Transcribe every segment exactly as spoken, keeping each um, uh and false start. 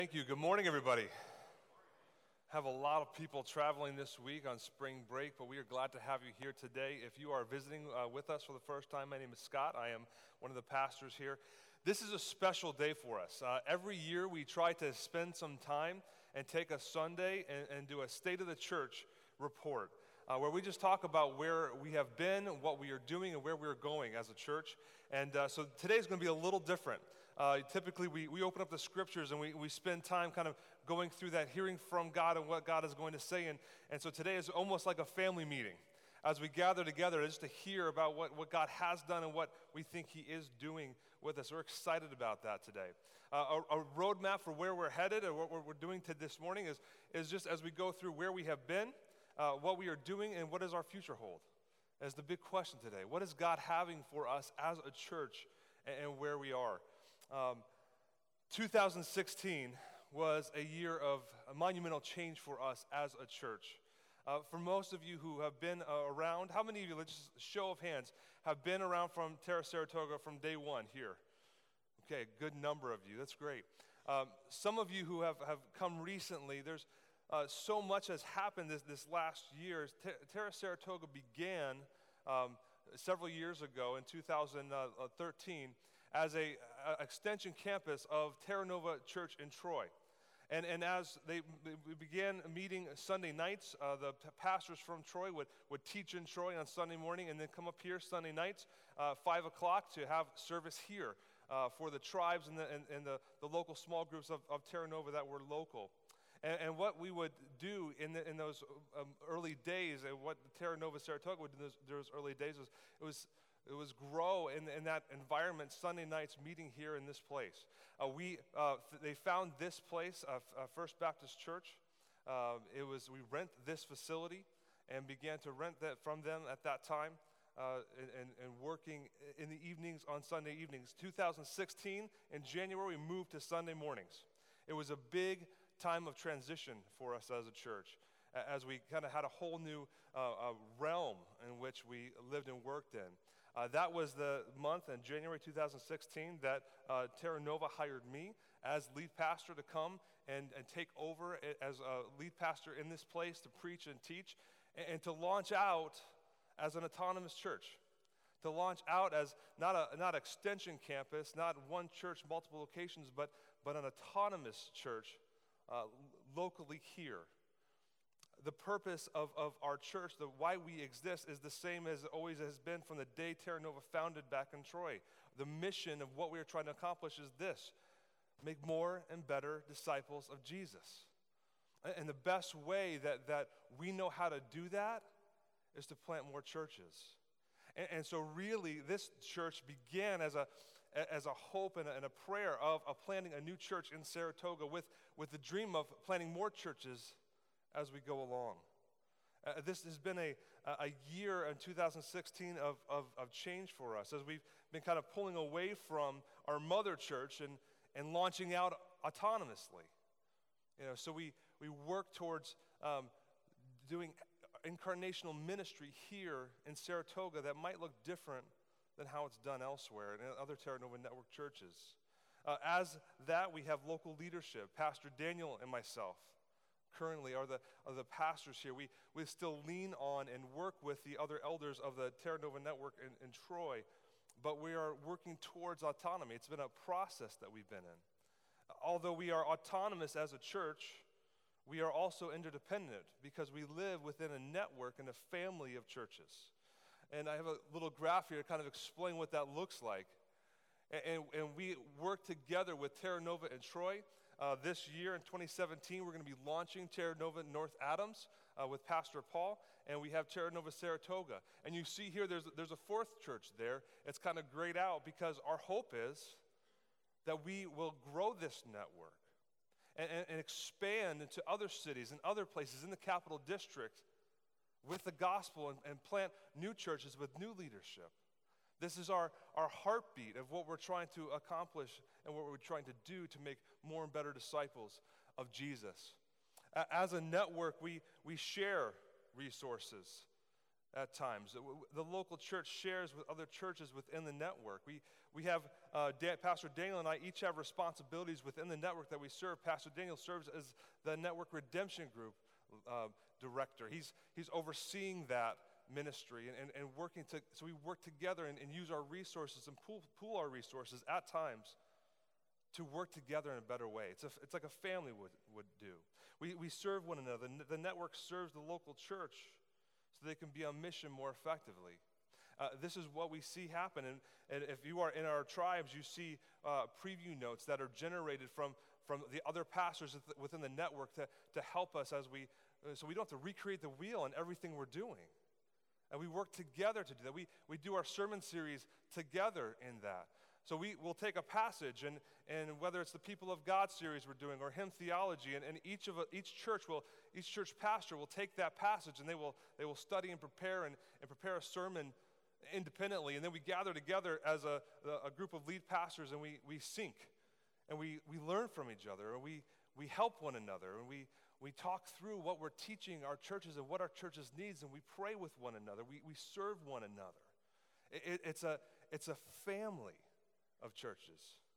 Thank you. Good morning, everybody. Have a lot of people traveling this week on spring break, but we are glad to have you here today. If you are visiting uh, with us for the first time, my name is Scott. I am one of the pastors here. This is a special day for us. Uh, every year we try to spend some time and take a Sunday and, and do a State of the Church report, uh, where we just talk about where we have been, what we are doing, and where we're going as a church. And uh, so today is going to be a little different. Uh, typically, we, we open up the scriptures and we, we spend time kind of going through that, hearing from God and what God is going to say. And, and so today is almost like a family meeting as we gather together just to hear about what, what God has done and what we think He is doing with us. We're excited about that today. Uh, a, a roadmap for where we're headed and what we're, we're doing to this morning is, is just as we go through where we have been, uh, what we are doing, and what does our future hold? That's the big question today. What is God having for us as a church and, and where we are? Um, two thousand sixteen was a year of a monumental change for us as a church. Uh, for most of you who have been uh, around, how many of you, let's just show of hands, have been around from Terra Saratoga from day one here? Okay, good number of you. That's great. Um, some of you who have, have come recently, there's uh, so much has happened this, this last year. Ter- Terra Saratoga began um, several years ago in two thousand thirteen as a, a extension campus of Terra Nova Church in Troy. And, and as they we began meeting Sunday nights, uh, the p- pastors from Troy would, would teach in Troy on Sunday morning and then come up here Sunday nights, uh, five o'clock, to have service here uh, for the tribes and the, and, and the, the local small groups of, of Terra Nova that were local. And, and what we would do in, the, in those um, early days, and what Terra Nova Saratoga would do in those, those early days, was it was It was grow in, in that environment, Sunday nights meeting here in this place. Uh, we uh, th- they found this place, uh, F- uh, First Baptist Church. Uh, it was we rent this facility and began to rent that from them at that time, uh, and, and, and working in the evenings on Sunday evenings. two thousand sixteen in January, we moved to Sunday mornings. It was a big time of transition for us as a church, as we kind of had a whole new uh, uh, realm in which we lived and worked in. Uh, that was the month in January two thousand sixteen that uh, Terra Nova hired me as lead pastor to come and, and take over as a lead pastor in this place to preach and teach and, and to launch out as an autonomous church. To launch out as not a not extension campus, not one church, multiple locations, but, but an autonomous church uh, locally here. The purpose of, of our church, the why we exist, is the same as it always has been from the day Terra Nova founded back in Troy. The mission of what we are trying to accomplish is this: make more and better disciples of Jesus. And the best way that, that we know how to do that is to plant more churches. And, and so really, this church began as a as a hope and a, and a prayer of, of planting a new church in Saratoga with, with the dream of planting more churches as we go along. Uh, this has been a, a year in two thousand sixteen of, of, of change for us as we've been kind of pulling away from our mother church and, and launching out autonomously. You know, so we, we work towards um, doing incarnational ministry here in Saratoga that might look different than how it's done elsewhere in other Terra Nova Network churches. Uh, as that, we have local leadership. Pastor Daniel and myself currently are the, are the pastors here. We, we still lean on and work with the other elders of the Terra Nova Network in, in Troy, but we are working towards autonomy. It's been a process that we've been in. Although we are autonomous as a church, we are also interdependent because we live within a network and a family of churches. And I have a little graph here to kind of explain what that looks like. And, and, and we work together with Terra Nova in Troy. Uh, this year in twenty seventeen, we're going to be launching Terra Nova North Adams uh, with Pastor Paul, and we have Terra Nova Saratoga. And you see here, there's, there's a fourth church there. It's kind of grayed out because our hope is that we will grow this network and, and, and expand into other cities and other places in the Capital District with the gospel and, and plant new churches with new leadership. This is our, our heartbeat of what we're trying to accomplish and what we're trying to do to make more and better disciples of Jesus. As a network, we, we share resources. at times. The local church shares with other churches within the network. We we have, uh, Dan, Pastor Daniel and I each have responsibilities within the network that we serve. Pastor Daniel serves as the Network Redemption Group uh, director. He's he's overseeing that ministry and, and, and working to, so we work together and, and use our resources and pool, pool our resources at times to work together in a better way. It's, a, it's like a family would, would do. We, we serve one another. The network serves the local church so they can be on mission more effectively. Uh, this is what we see happen. And, and if you are in our tribes, you see uh, preview notes that are generated from, from the other pastors within the network to, to help us as we, uh, so we don't have to recreate the wheel in everything we're doing. And we work together to do that. We, we do our sermon series together in that. So we will take a passage, and, and whether it's the People of God series we're doing or hymn theology, and, and each of a, each church will, each church pastor will take that passage and they will they will study and prepare and, and prepare a sermon independently, and then we gather together as a, a group of lead pastors, and we we sync, and we we learn from each other, and we we help one another, and we we talk through what we're teaching our churches and what our churches needs, and we pray with one another. We we serve one another. It, it, it's a it's a family of churches.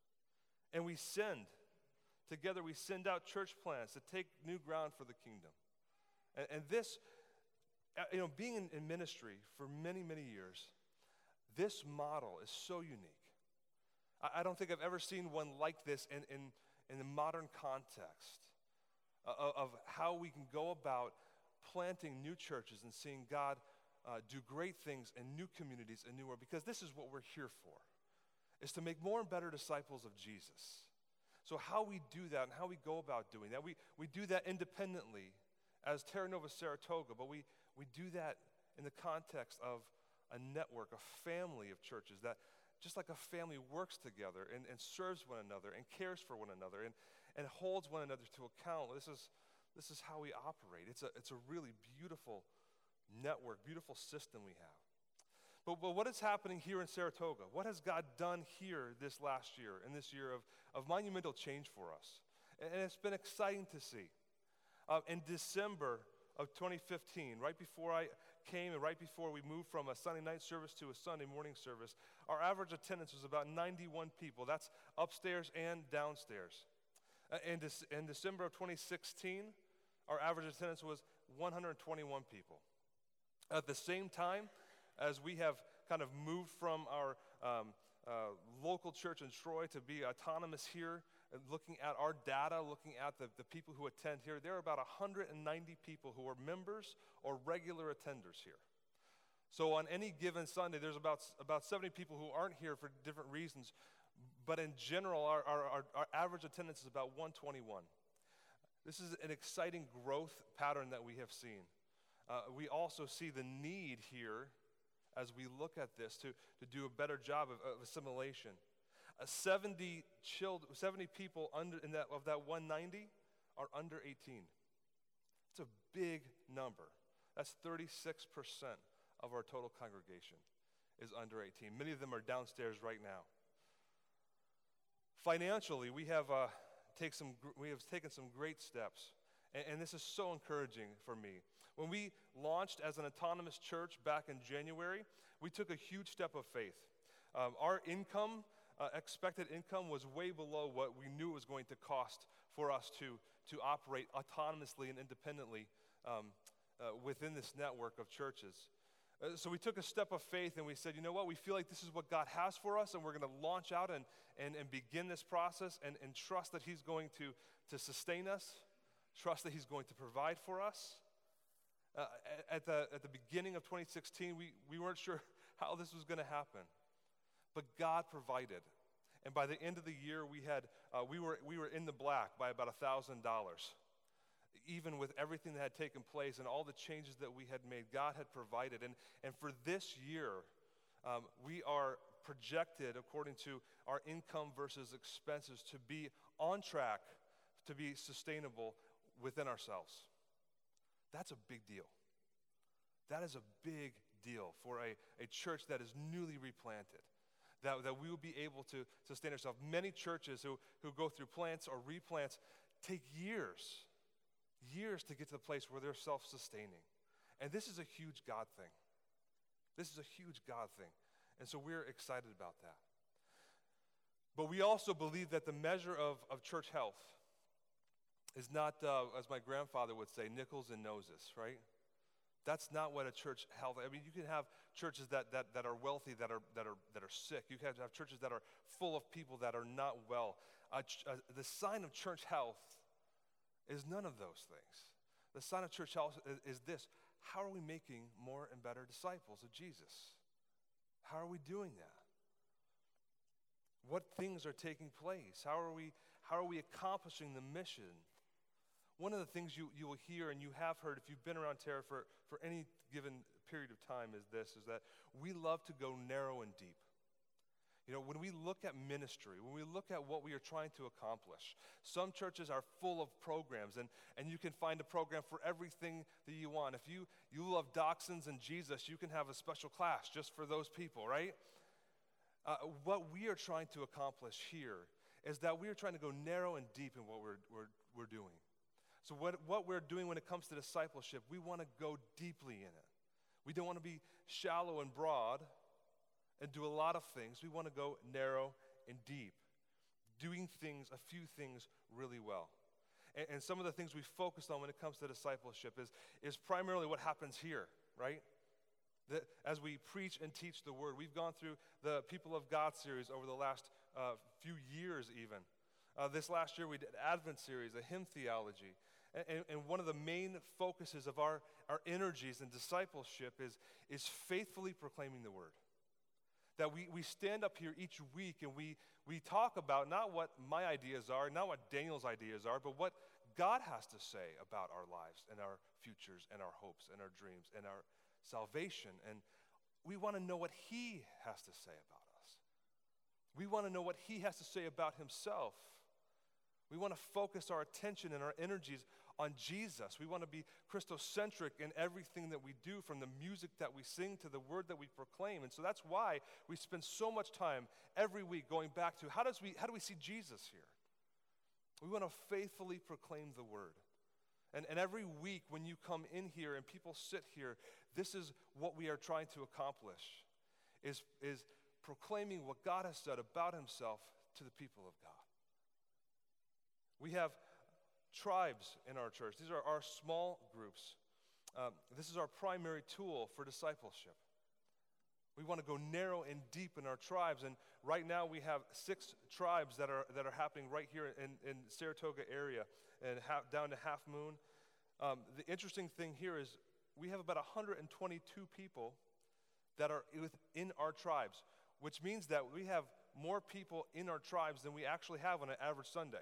And we send, together we send out church plants to take new ground for the kingdom. And, and this, you know, being in, in ministry for many, many years, this model is so unique. I, I don't think I've ever seen one like this in, in, in the modern context of, of how we can go about planting new churches and seeing God uh, do great things in new communities and new world, because this is what we're here for. Is to make more and better disciples of Jesus. So how we do that and how we go about doing that, we, we do that independently as Terra Nova Saratoga, but we, we do that in the context of a network, a family of churches that just like a family works together and, and serves one another and cares for one another and, and holds one another to account. This is, this is how we operate. It's a, it's a really beautiful network, beautiful system we have. But, but what is happening here in Saratoga? What has God done here this last year, in this year of, of monumental change for us? And, and it's been exciting to see. Uh, in December of twenty fifteen, right before I came and right before we moved from a Sunday night service to a Sunday morning service, our average attendance was about ninety-one people. That's upstairs and downstairs. Uh, in, De- in December of twenty sixteen, our average attendance was one hundred twenty-one people. At the same time, as we have kind of moved from our um, uh, local church in Troy to be autonomous here, and looking at our data, looking at the, the people who attend here, there are about one hundred ninety people who are members or regular attenders here. So on any given Sunday, there's about, about seventy people who aren't here for different reasons, but in general, our, our, our, our average attendance is about one twenty-one. This is an exciting growth pattern that we have seen. Uh, we also see the need here as we look at this to, to do a better job of, of assimilation. Uh, seventy, children, seventy people under, in that, of that one ninety are under eighteen. It's a big number. That's thirty-six percent of our total congregation is under eighteen. Many of them are downstairs right now. Financially, we have, uh, take some, we have taken some great steps, and, and this is so encouraging for me. When we launched as an autonomous church back in January, we took a huge step of faith. Um, our income, uh, expected income, was way below what we knew it was going to cost for us to, to operate autonomously and independently um, uh, within this network of churches. Uh, so we took a step of faith and we said, you know what, we feel like this is what God has for us, and we're going to launch out and, and, and begin this process and, and trust that he's going to, to sustain us, trust that he's going to provide for us. Uh, at, the, at the beginning of twenty sixteen, we, we weren't sure how this was going to happen, but God provided. And by the end of the year, we had uh, we were we were in the black by about a thousand dollars. Even with everything that had taken place and all the changes that we had made, God had provided. And and for this year, um, we are projected, according to our income versus expenses, to be on track to be sustainable within ourselves. That's a big deal. That is a big deal for a, a church that is newly replanted, that, that we will be able to sustain ourselves. Many churches who, who go through plants or replants take years, years to get to the place where they're self-sustaining. And this is a huge God thing. This is a huge God thing. And so we're excited about that. But we also believe that the measure of, of church health is not, uh, as my grandfather would say, nickels and noses, right? That's not what a church health. I mean, you can have churches that, that, that are wealthy, that are that are that are sick. You can have churches that are full of people that are not well. Uh, ch- uh, the sign of church health is none of those things. The sign of church health is, is this: how are we making more and better disciples of Jesus? How are we doing that? What things are taking place? How are we how are we accomplishing the mission? One of the things you, you will hear and you have heard if you've been around Terra for, for any given period of time is this, is that we love to go narrow and deep. You know, when we look at ministry, when we look at what we are trying to accomplish, some churches are full of programs, and, and you can find a program for everything that you want. If you, you love dachshunds and Jesus, you can have a special class just for those people, right? Uh, what we are trying to accomplish here is that we are trying to go narrow and deep in what we're, we're, we're doing. So what, what we're doing when it comes to discipleship, we want to go deeply in it. We don't want to be shallow and broad and do a lot of things. We want to go narrow and deep, doing things, a few things really well. And, and some of the things we focused on when it comes to discipleship is, is primarily what happens here, right? That as we preach and teach the word, we've gone through the People of God series over the last uh, few years even. Uh, this last year we did Advent series, a hymn theology. And, and one of the main focuses of our, our energies in discipleship is, is faithfully proclaiming the word. That we, we stand up here each week and we, we talk about not what my ideas are, not what Daniel's ideas are, but what God has to say about our lives and our futures and our hopes and our dreams and our salvation. And we want to know what he has to say about us. We want to know what he has to say about himself. We want to focus our attention and our energies on Jesus. We want to be Christocentric in everything that we do, from the music that we sing to the word that we proclaim. And so that's why we spend so much time every week going back to how does we how do we see Jesus here? We want to faithfully proclaim the word. And, and every week when you come in here and people sit here, this is what we are trying to accomplish, is, is proclaiming what God has said about himself to the people of God. We have tribes in our church. These are our small groups. Um, this is our primary tool for discipleship. We want to go narrow and deep in our tribes, and right now we have six tribes that are that are happening right here in, in Saratoga area and half, down to Half Moon. Um, the interesting thing here is we have about one hundred twenty-two people that are within our tribes, which means that we have more people in our tribes than we actually have on an average Sunday.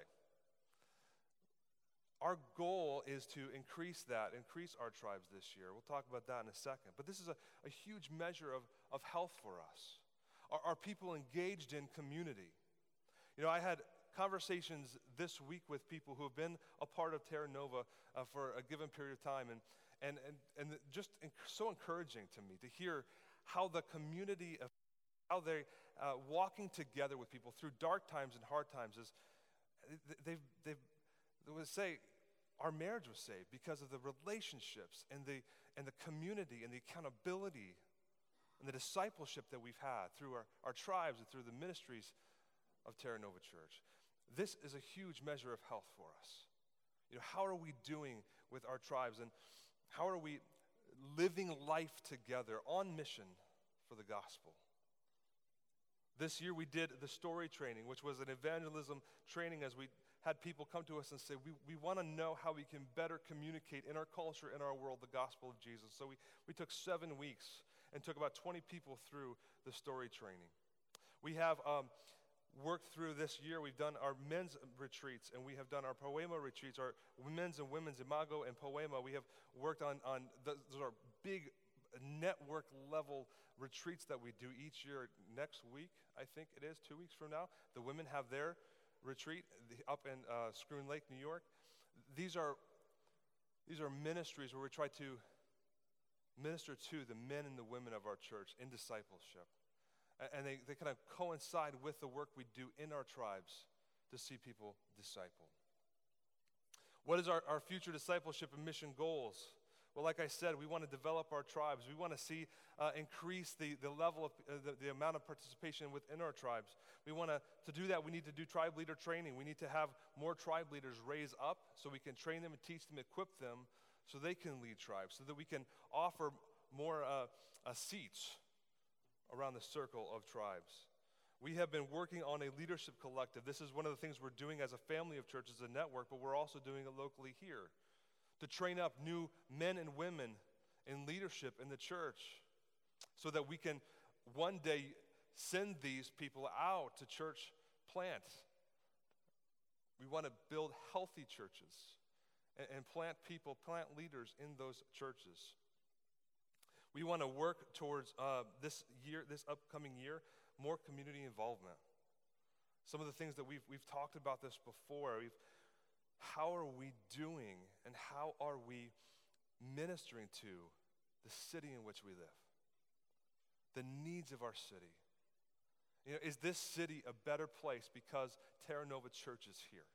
Our goal is to increase that, increase our tribes this year. We'll talk about that in a second. But this is a, a huge measure of, of health for us. Are, are people engaged in community? You know, I had conversations this week with people who have been a part of Terra Nova uh, for a given period of time, and, and, and, and just inc- so encouraging to me to hear how the community, of how they're uh, walking together with people through dark times and hard times is, they've, they've, they would say, our marriage was saved because of the relationships and the and the community and the accountability and the discipleship that we've had through our, our tribes and through the ministries of Terra Nova Church. This is a huge measure of health for us. You know, how are we doing with our tribes, and how are we living life together on mission for the gospel? This year we did the story training, which was an evangelism training, as we had people come to us and say, we, we want to know how we can better communicate in our culture, in our world, the gospel of Jesus. So we, we took seven weeks and took about twenty people through the story training. We have um, worked through this year, we've done our men's retreats, and we have done our Poema retreats, our men's and women's Imago and Poema. We have worked on, on the, those are big network level retreats that we do each year. Next week, I think it is, two weeks from now, the women have their retreat up in uh, Scroon Lake, New York. These are these are ministries where we try to minister to the men and the women of our church in discipleship. And they, they kind of coincide with the work we do in our tribes to see people disciple. What is our, our future discipleship and mission goals? Well, like I said, we want to develop our tribes. We want to see uh, increase the, the level of uh, the, the amount of participation within our tribes. We want to, to do that, we need to do tribe leader training. We need to have more tribe leaders raise up so we can train them and teach them, equip them so they can lead tribes, so that we can offer more uh, uh, seats around the circle of tribes. We have been working on a leadership collective. This is one of the things we're doing as a family of churches, a network, but we're also doing it locally here to train up new men and women in leadership in the church so that we can one day send these people out to church plant. We want to build healthy churches and, and plant people, plant leaders in those churches. We want to work towards uh, this year, this upcoming year, more community involvement. Some of the things that we've we've talked about this before. We've, how are we doing and how are we ministering to the city in which we live? The needs of our city. You know, is this city a better place because Terra Nova Church is here?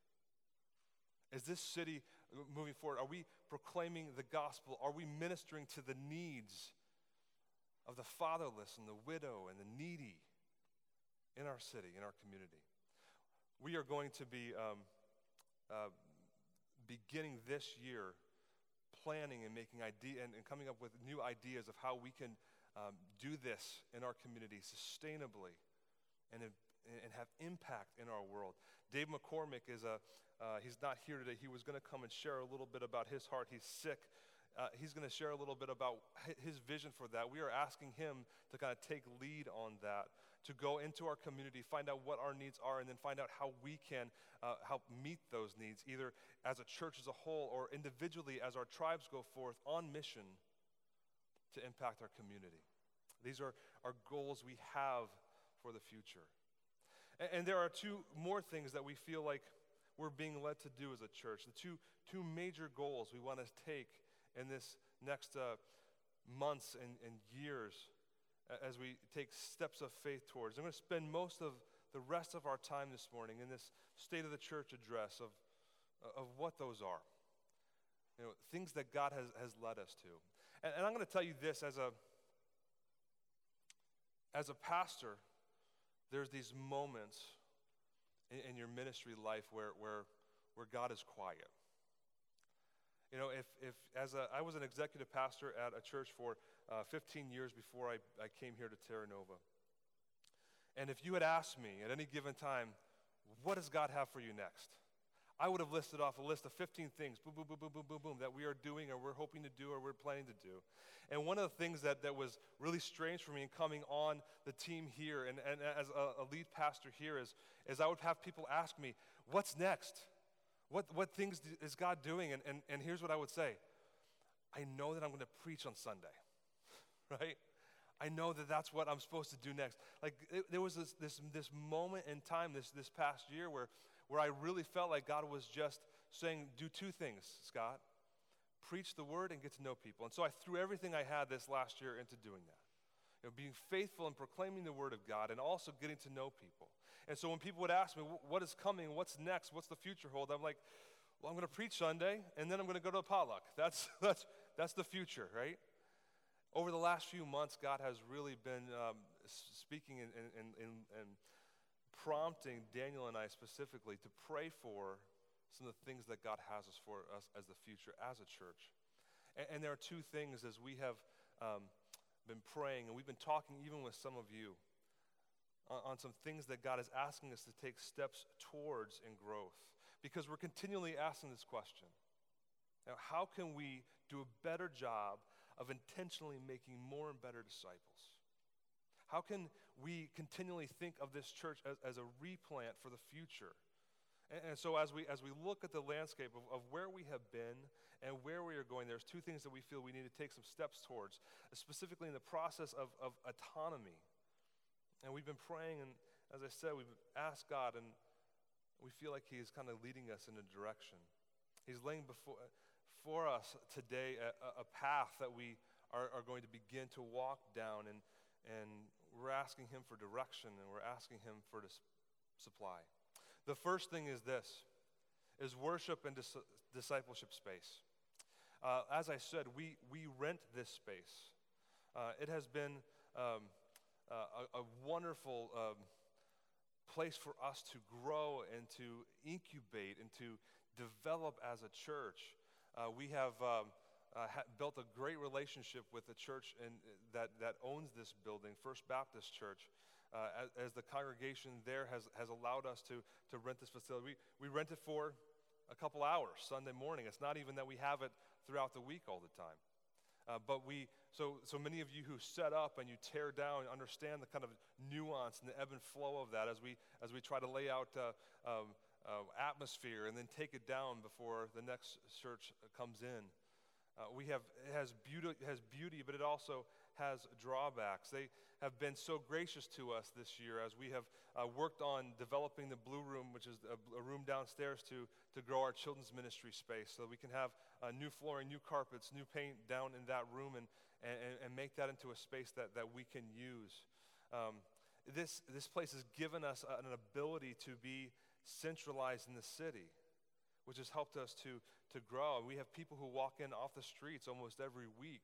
Is this city moving forward? Are we proclaiming the gospel? Are we ministering to the needs of the fatherless and the widow and the needy in our city, in our community? We are going to be um, uh, beginning this year planning and making idea and, and coming up with new ideas of how we can um, do this in our community sustainably and, and have impact in our world. Dave McCormick is a, uh, he's not here today. He was going to come and share a little bit about his heart. He's sick. Uh, he's going to share a little bit about his vision for that. We are asking him to kind of take lead on that, to go into our community, find out what our needs are, and then find out how we can uh, help meet those needs, either as a church as a whole or individually as our tribes go forth on mission to impact our community. These are our goals we have for the future. And, and there are two more things that we feel like we're being led to do as a church. The two, two major goals we want to take in this next uh, months and, and years as we take steps of faith towards. I'm going to spend most of the rest of our time this morning in this State of the Church address of, of what those are. You know, things that God has, has led us to. And, and I'm going to tell you this, as a, as a pastor, there's these moments in, in your ministry life where, where, where God is quiet. You know, if, if as a, I was an executive pastor at a church for uh, fifteen years before I, I came here to Terra Nova. And if you had asked me at any given time, what does God have for you next? I would have listed off a list of fifteen things, boom, boom, boom, boom, boom, boom, boom, that we are doing or we're hoping to do or we're planning to do. And one of the things that, that was really strange for me in coming on the team here and, and as a, a lead pastor here is, is I would have people ask me, what's next? What what things is God doing? And, and, and here's what I would say. I know that I'm going to preach on Sunday, right? I know that that's what I'm supposed to do next. Like it, there was this, this this moment in time this this past year where, where I really felt like God was just saying, do two things, Scott. Preach the word and get to know people. And so I threw everything I had this last year into doing that. You know, being faithful and proclaiming the word of God and also getting to know people. And so when people would ask me, what is coming, what's next, what's the future hold, I'm like, well, I'm going to preach Sunday, and then I'm going to go to a potluck. That's, that's, that's the future, right? Over the last few months, God has really been um, speaking and, and, and, and prompting Daniel and I specifically to pray for some of the things that God has us for us as the future, as a church. And, and there are two things as we have um, been praying, and we've been talking even with some of you, on some things that God is asking us to take steps towards in growth. Because we're continually asking this question. Now, how can we do a better job of intentionally making more and better disciples? How can we continually think of this church as, as a replant for the future? And, and so as we as we look at the landscape of, of where we have been and where we are going, there's two things that we feel we need to take some steps towards, specifically in the process of, of autonomy. And we've been praying, and as I said, we've asked God, and we feel like He's kind of leading us in a direction. He's laying before for us today a, a path that we are, are going to begin to walk down, and, and we're asking Him for direction, and we're asking Him for dis- supply. The first thing is this, is worship and dis- discipleship space. Uh, as I said, we, we rent this space. Uh, it has been um, uh, a, a wonderful um, place for us to grow and to incubate and to develop as a church. Uh, we have um, uh, ha- built a great relationship with the church in, that, that owns this building, First Baptist Church. Uh, as, as the congregation there has, has allowed us to, to rent this facility. We, we rent it for a couple hours Sunday morning. It's not even that we have it throughout the week all the time. Uh, but we, so, so many of you who set up and you tear down understand the kind of nuance and the ebb and flow of that as we, as we try to lay out uh, um, uh, atmosphere and then take it down before the next church comes in. Uh, we have, it has beauty, it has beauty, but it also has drawbacks. They have been so gracious to us this year as we have uh, worked on developing the Blue Room, which is a, a room downstairs to, to grow our children's ministry space so that we can have uh, new flooring, new carpets, new paint down in that room and, and, and make that into a space that, that we can use. Um, this, this place has given us an ability to be centralized in the city, which has helped us to, to grow. We have people who walk in off the streets almost every week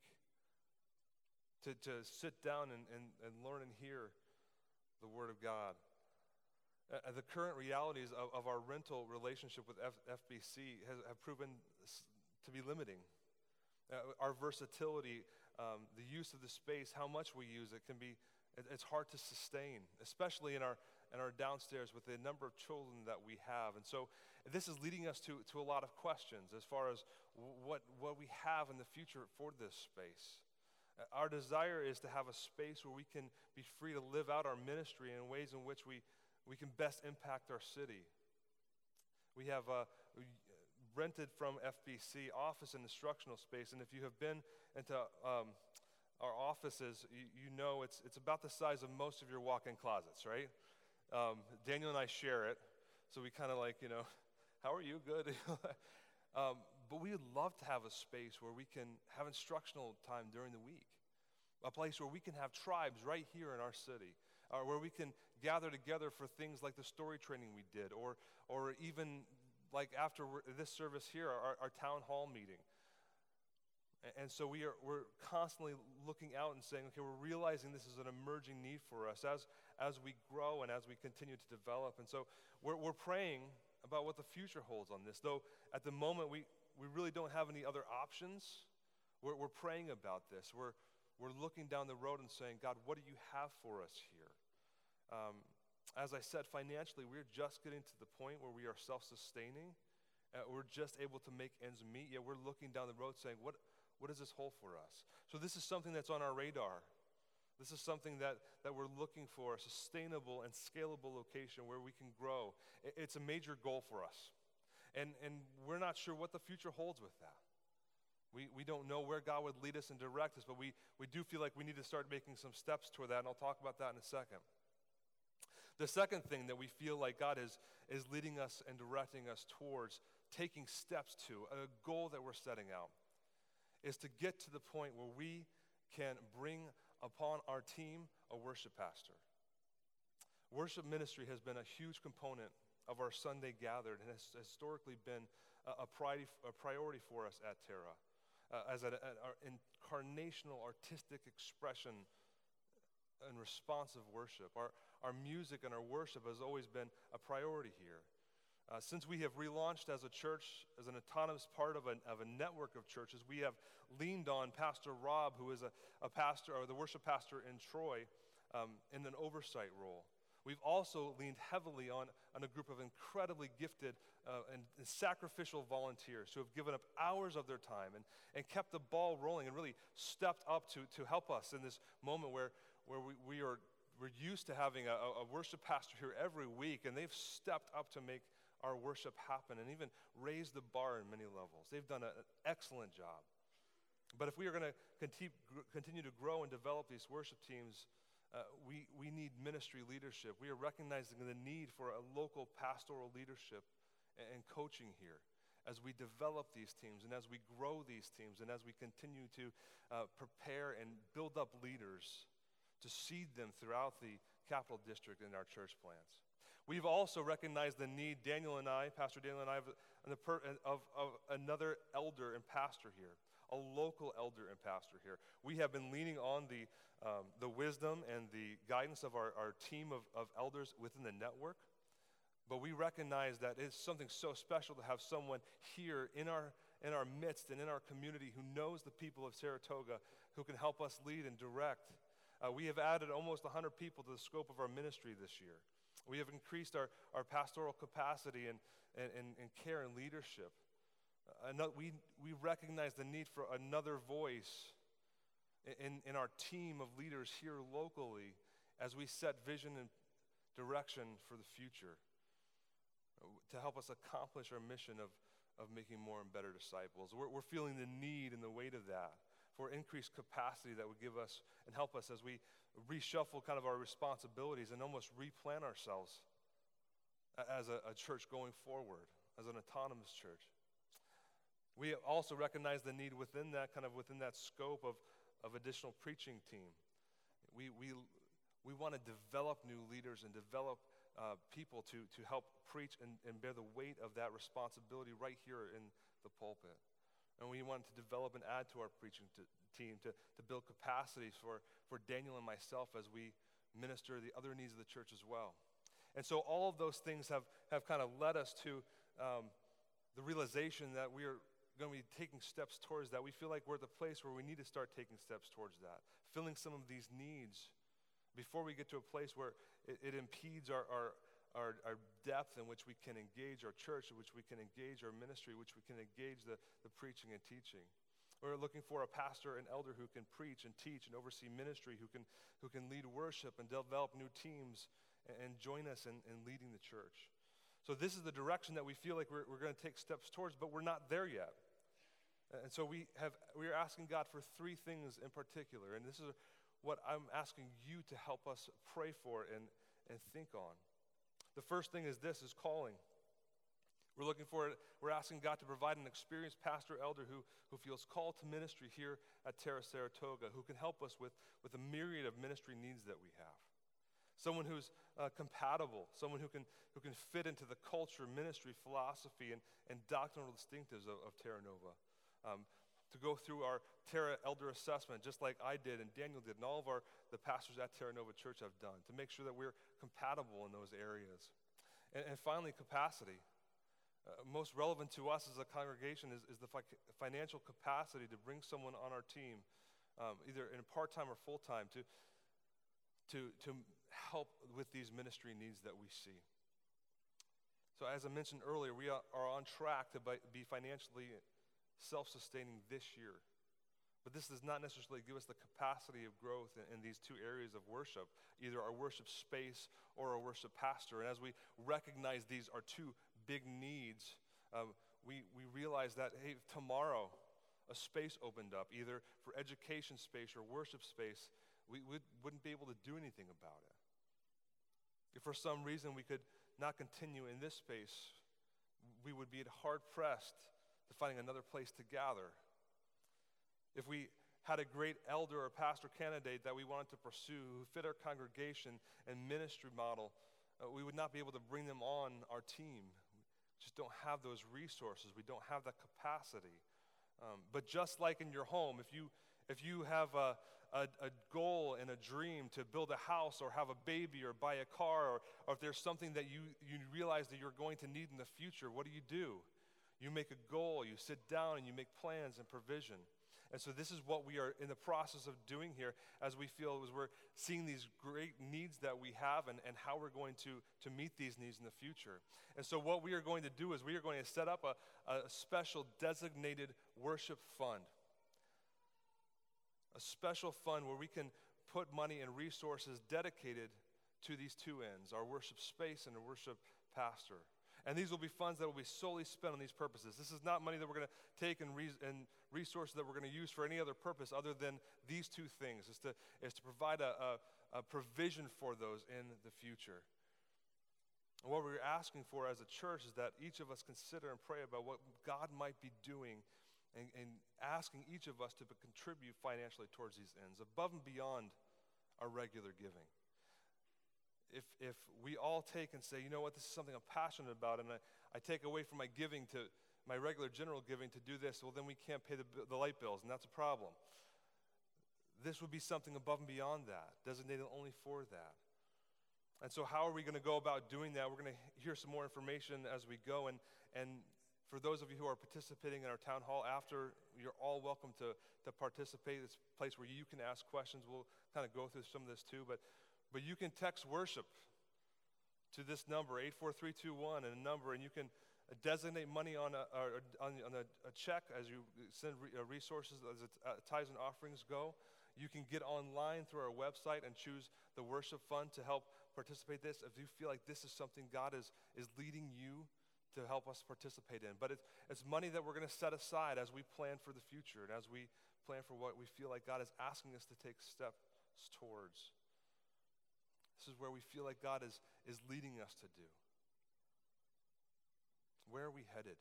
to, to sit down and, and, and learn and hear the Word of God. Uh, the current realities of, of our rental relationship with F- FBC has, have proven to be limiting. Uh, our versatility, um, the use of the space, how much we use it can be, it, it's hard to sustain, especially in our in our downstairs with the number of children that we have. And so this is leading us to, to a lot of questions as far as what, what we have in the future for this space. Our desire is to have a space where we can be free to live out our ministry in ways in which we, we can best impact our city. We have uh, rented from F B C office and instructional space, and if you have been into um, our offices, you, you know it's, it's about the size of most of your walk-in closets, right? Um, Daniel and I share it, so we kind of like, you know, how are you? Good. um, but we would love to have a space where we can have instructional time during the week, a place where we can have tribes right here in our city, or where we can gather together for things like the story training we did, or or even like after this service here, our, our town hall meeting. And so we are, we're constantly looking out and saying, okay, we're realizing this is an emerging need for us as, as we grow and as we continue to develop. And so we're, we're praying about what the future holds on this. Though at the moment we, we really don't have any other options, we're, we're praying about this. We're, we're looking down the road and saying, God, what do you have for us here? Um, as I said, financially, we're just getting to the point where we are self-sustaining. Uh, we're just able to make ends meet. Yet we're looking down the road saying, what What does this hold for us? So this is something that's on our radar. This is something that, that we're looking for, a sustainable and scalable location where we can grow. It's a major goal for us. And, and we're not sure what the future holds with that. We, we don't know where God would lead us and direct us, but we, we do feel like we need to start making some steps toward that, and I'll talk about that in a second. The second thing that we feel like God is, is leading us and directing us towards, taking steps to, a goal that we're setting out, is to get to the point where we can bring upon our team a worship pastor. Worship ministry has been a huge component of our Sunday gathered and has historically been a, a, priority, a priority for us at Terra uh, as an incarnational artistic expression and responsive worship. Our, our music and our worship has always been a priority here. Uh, since we have relaunched as a church, as an autonomous part of a, of a network of churches, we have leaned on Pastor Rob, who is a, a pastor, or the worship pastor in Troy, um, in an oversight role. We've also leaned heavily on, on a group of incredibly gifted uh, and, and sacrificial volunteers who have given up hours of their time and, and kept the ball rolling and really stepped up to, to help us in this moment where, where we, we are, we're used to having a, a worship pastor here every week, and they've stepped up to make our worship happen and even raise the bar in many levels. They've done a, an excellent job. But if we are going to continue, continue to grow and develop these worship teams, uh, we, we need ministry leadership. We are recognizing the need for a local pastoral leadership and, and coaching here as we develop these teams and as we grow these teams and as we continue to uh, prepare and build up leaders to seed them throughout the Capital District in our church plans. We've also recognized the need, Daniel and I, Pastor Daniel and I have and the per, of, of another elder and pastor here, a local elder and pastor here. We have been leaning on the, um, the wisdom and the guidance of our, our team of, of elders within the network, but we recognize that it's something so special to have someone here in our, in our midst and in our community who knows the people of Saratoga, who can help us lead and direct. Uh, we have added almost one hundred people to the scope of our ministry this year. We have increased our, our pastoral capacity and, and, and, and care and leadership. Uh, no, we, we recognize the need for another voice in, in our team of leaders here locally as we set vision and direction for the future uh, to help us accomplish our mission of, of making more and better disciples. We're, we're feeling the need and the weight of that, for increased capacity that would give us and help us as we reshuffle kind of our responsibilities and almost replan ourselves as a, a church going forward, as an autonomous church. We also recognize the need within that, kind of within that scope of, of additional preaching team. We, we, we want to develop new leaders and develop uh, people to, to help preach and, and bear the weight of that responsibility right here in the pulpit. And we want to develop and add to our preaching to, team to, to build capacities for, for Daniel and myself as we minister the other needs of the church as well. And so all of those things have, have kind of led us to um, the realization that we are going to be taking steps towards that. We feel like we're at the place where we need to start taking steps towards that, filling some of these needs before we get to a place where it, it impedes our, our Our, our depth in which we can engage our church, in which we can engage our ministry, in which we can engage the, the preaching and teaching. We're looking for a pastor and elder who can preach and teach and oversee ministry, who can, who can lead worship and develop new teams and, and join us in, in leading the church. So this is the direction that we feel like we're, we're going to take steps towards, but we're not there yet. And so we have we are asking God for three things in particular, and this is what I'm asking you to help us pray for and, and think on. The first thing is this, is calling. We're looking for it, we're asking God to provide an experienced pastor elder who, who feels called to ministry here at Terra Saratoga, who can help us with, with a myriad of ministry needs that we have. Someone who's uh, compatible, someone who can who can fit into the culture, ministry, philosophy, and, and doctrinal distinctives of, of Terra Nova. Um, to go through our Terra Elder Assessment, just like I did and Daniel did, and all of our the pastors at Terra Nova Church have done, to make sure that we're compatible in those areas. And, and finally, capacity. Uh, most relevant to us as a congregation is, is the fi- financial capacity to bring someone on our team, um, either in part-time or full-time, to, to, to help with these ministry needs that we see. So as I mentioned earlier, we are, are on track to be financially self-sustaining this year. But this does not necessarily give us the capacity of growth in, in these two areas of worship, either our worship space or our worship pastor. And as we recognize these are two big needs, uh, we, we realize that, hey, tomorrow a space opened up, either for education space or worship space, we would, wouldn't be able to do anything about it. If for some reason we could not continue in this space, we would be hard-pressed to finding another place to gather. If we had a great elder or pastor candidate that we wanted to pursue who fit our congregation and ministry model, uh, we would not be able to bring them on our team. We just don't have those resources. We don't have that capacity. Um, but just like in your home, if you if you have a, a, a goal and a dream to build a house or have a baby or buy a car, or, or if there's something that you, you realize that you're going to need in the future, what do you do? You make a goal, you sit down, and you make plans and provision. And so this is what we are in the process of doing here as we feel as we're seeing these great needs that we have and, and how we're going to, to meet these needs in the future. And so what we are going to do is we are going to set up a, a special designated worship fund. A special fund where we can put money and resources dedicated to these two ends, our worship space and our worship pastor. And these will be funds that will be solely spent on these purposes. This is not money that we're going to take and, re- and resources that we're going to use for any other purpose other than these two things, is to, is to provide a, a, a provision for those in the future. And what we're asking for as a church is that each of us consider and pray about what God might be doing and, and asking each of us to contribute financially towards these ends, above and beyond our regular giving. if, if we all take and say, you know what, this is something I'm passionate about, and I, I take away from my giving to my regular general giving to do this, well, then we can't pay the, the light bills, and that's a problem. This would be something above and beyond that, designated only for that. And so how are we going to go about doing that? We're going to hear some more information as we go, and, and for those of you who are participating in our town hall after, you're all welcome to, to participate. It's a place where you can ask questions. We'll kind of go through some of this too, but, but you can text worship to this number, eight four three two one, and a number, and you can designate money on a, or on, on a, a check as you send re, uh, resources as it, uh, tithes and offerings go. You can get online through our website and choose the worship fund to help participate in this if you feel like this is something God is, is leading you to help us participate in. But it's, it's money that we're going to set aside as we plan for the future and as we plan for what we feel like God is asking us to take steps towards. This is where we feel like God is, is leading us to do. Where are we headed?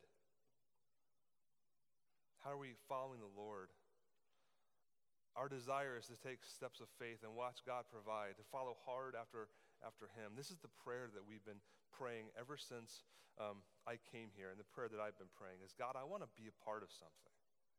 How are we following the Lord? Our desire is to take steps of faith and watch God provide, to follow hard after, after Him. This is the prayer that we've been praying ever since um, I came here, and the prayer that I've been praying is, God, I want to be a part of something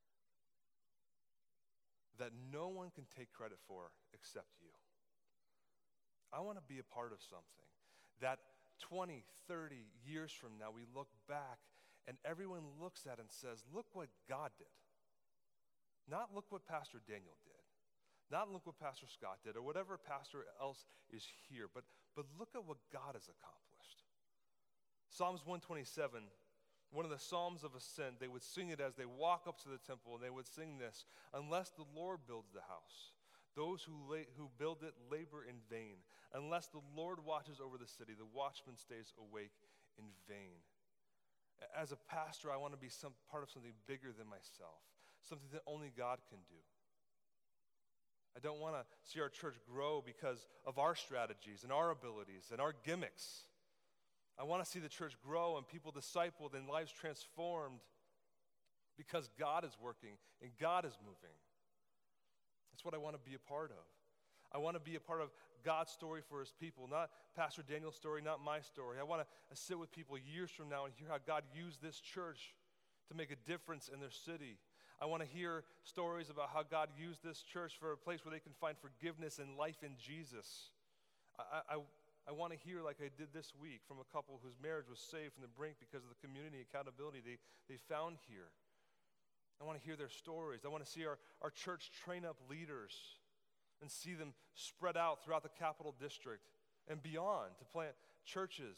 that no one can take credit for except you. I want to be a part of something that twenty, thirty years from now we look back and everyone looks at and says, look what God did. Not look what Pastor Daniel did. Not look what Pastor Scott did or whatever pastor else is here, but, but look at what God has accomplished. Psalms one twenty-seven, one of the Psalms of Ascent, they would sing it as they walk up to the temple, and they would sing this, unless the Lord builds the house, those who, la- who build it labor in vain. Unless the Lord watches over the city, the watchman stays awake in vain. As a pastor, I want to be some part of something bigger than myself, something that only God can do. I don't want to see our church grow because of our strategies and our abilities and our gimmicks. I want to see the church grow and people discipled and lives transformed because God is working and God is moving. That's what I want to be a part of. I want to be a part of God's story for His people, not Pastor Daniel's story, not my story. I want to sit with people years from now and hear how God used this church to make a difference in their city. I want to hear stories about how God used this church for a place where they can find forgiveness and life in Jesus. I, I, I want to hear, like I did this week, from a couple whose marriage was saved from the brink because of the community accountability they, they found here. I want to hear their stories. I want to see our, our church train up leaders and see them spread out throughout the Capital District and beyond to plant churches,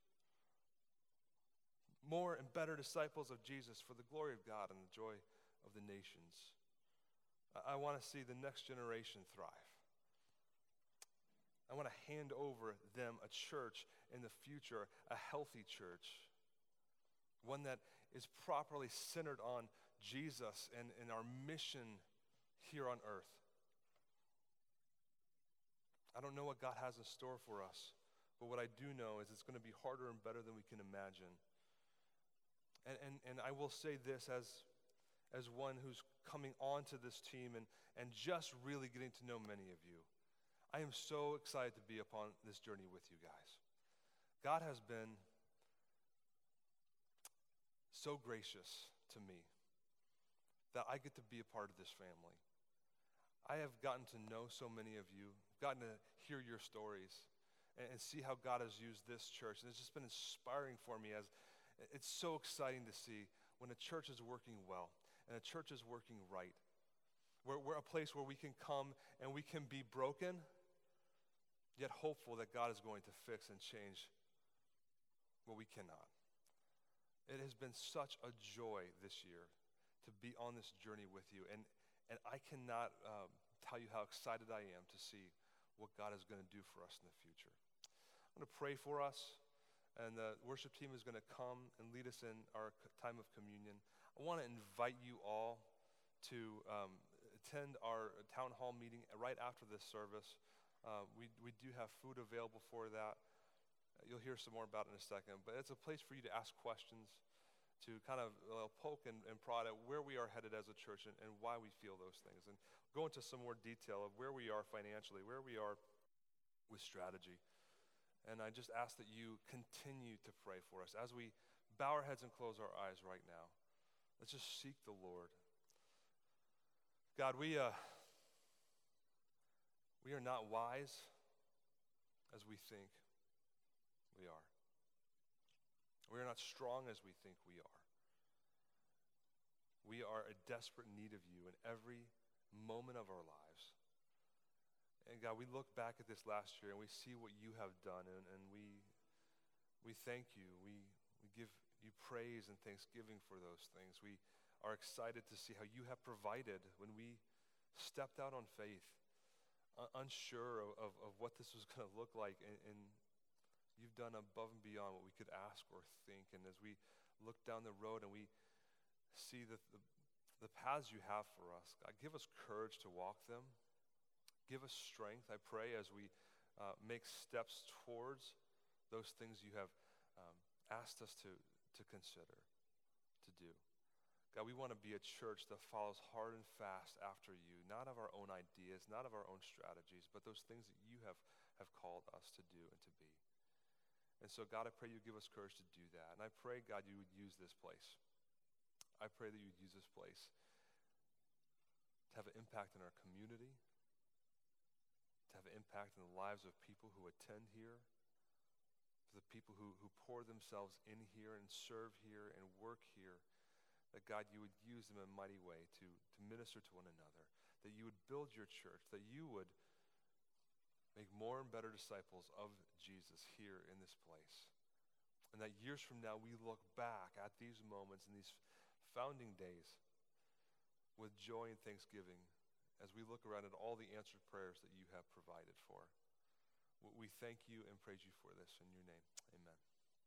more and better disciples of Jesus for the glory of God and the joy of the nations. I, I want to see the next generation thrive. I want to hand over them a church in the future, a healthy church, one that is properly centered on Jesus and, and our mission here on earth. I don't know what God has in store for us, but what I do know is it's going to be harder and better than we can imagine. And, and, and I will say this as, as one who's coming onto this team and, and just really getting to know many of you. I am so excited to be upon this journey with you guys. God has been so gracious to me that I get to be a part of this family. I have gotten to know so many of you, gotten to hear your stories and, and see how God has used this church. And it's just been inspiring for me as it's so exciting to see when a church is working well and a church is working right. We're, we're a place where we can come and we can be broken, yet hopeful that God is going to fix and change what we cannot. It has been such a joy this year to be on this journey with you. And, and I cannot um, tell you how excited I am to see what God is going to do for us in the future. I'm going to pray for us, and the worship team is going to come and lead us in our time of communion. I want to invite you all to um, attend our town hall meeting right after this service. Uh, we, we do have food available for that. You'll hear some more about it in a second, but it's a place for you to ask questions, to kind of uh, poke and, and prod at where we are headed as a church and, and why we feel those things, and go into some more detail of where we are financially, where we are with strategy. And I just ask that you continue to pray for us. As we bow our heads and close our eyes right now, let's just seek the Lord. God, we, uh, we are not wise as we think we are. We are not strong as we think we are. We are in desperate need of you in every moment of our lives. And God, we look back at this last year and we see what you have done, and, and we we thank you. We we give you praise and thanksgiving for those things. We are excited to see how you have provided when we stepped out on faith, uh, unsure of, of, of what this was going to look like, and, and you've done above and beyond what we could ask or think. And as we look down the road and we see the, the, the paths you have for us, God, give us courage to walk them. Give us strength, I pray, as we uh, make steps towards those things you have um, asked us to, to consider, to do. God, we want to be a church that follows hard and fast after you, not of our own ideas, not of our own strategies, but those things that you have, have called us to do and to be. And so, God, I pray you give us courage to do that. And I pray, God, you would use this place. I pray that you would use this place to have an impact in our community, to have an impact in the lives of people who attend here, the people who, who pour themselves in here and serve here and work here, that, God, you would use them in a mighty way to, to minister to one another, that you would build your church, that you would make more and better disciples of Jesus here in this place. And that years from now, we look back at these moments and these founding days with joy and thanksgiving as we look around at all the answered prayers that you have provided for. We thank you and praise you for this in your name. Amen.